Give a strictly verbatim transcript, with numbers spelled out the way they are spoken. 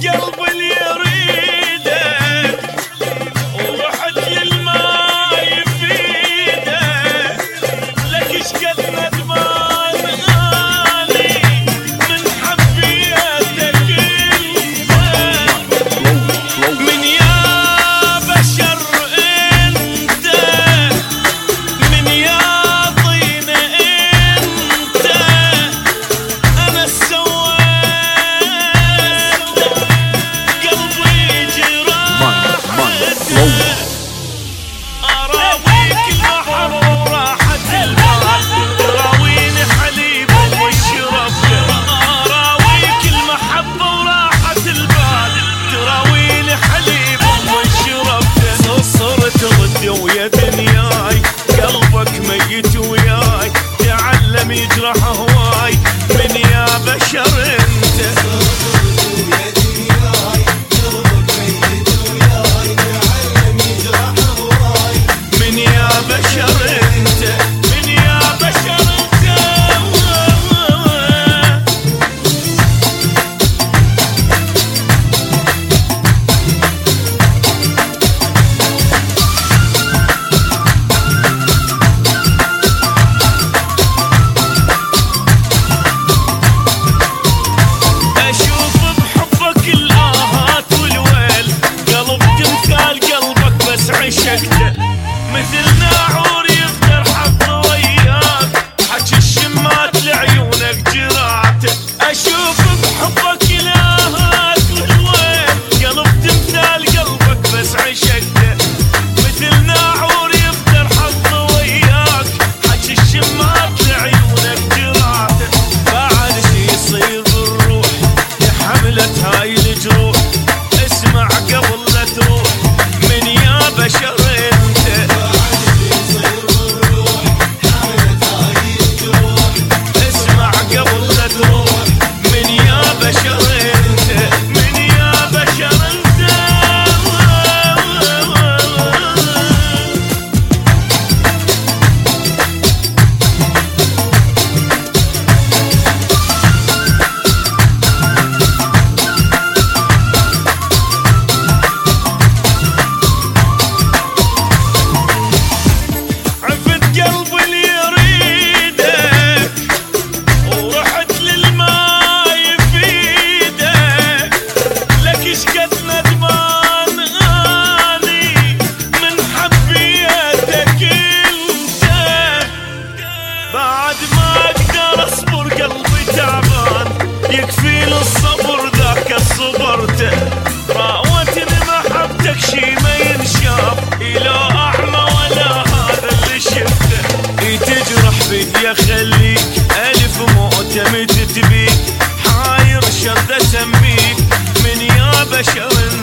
قلب اللي يريدك ورحت للما يفيدك، لك ايش قد ندمان غالي من حبيتك انت، من يا بشر انت، من يا طين انت، انا سويت قلبي جراحته، اراويك المحب وراحة البال، تراويني حليب وشربته، اراويك المحبة وراحة البال، تراويني حليب وشربته، صرت ضدي ويا دنياي، قلبك ميت وياي، تعلم يجرح هواي، من يا بشر انت، من يا بشر انت، من يا بشر انت. اشوف بحبك الاهات والويل، قلب تمثال قلبك بس عشقته، مثل ناعور يقدر حظ وياك، حكي الشمات لعيونك جراته، اشوف بحبك الاهات والويل، قلب تمثال قلبك بس عشقته، مثل ناعور يقدر حظ وياك، حكي الشمات لعيونك جراته، بعد شي يصير بالروح يا حملة هاي الجروح، اسمع قبل لا تروح، من يا بشر انت، اسمع قبل لا تروح، من يا بشر انت، من يا بشر انت. عفت قلب اللي يريدك ورحت للما يفيدك، لك ايش قد ندمان غالي من حبيتك انت، بعد ما اقدر اصبر قلبي تعبان، يكفيني الصبر ذاك صبرته، راوتني محبتك شي ما ينشاف، إلى اعمى ولا هذا اللي شفته، اي تجرح بي خليك الف معتمد تبيك، حاير شرد اسميك، من يا بشر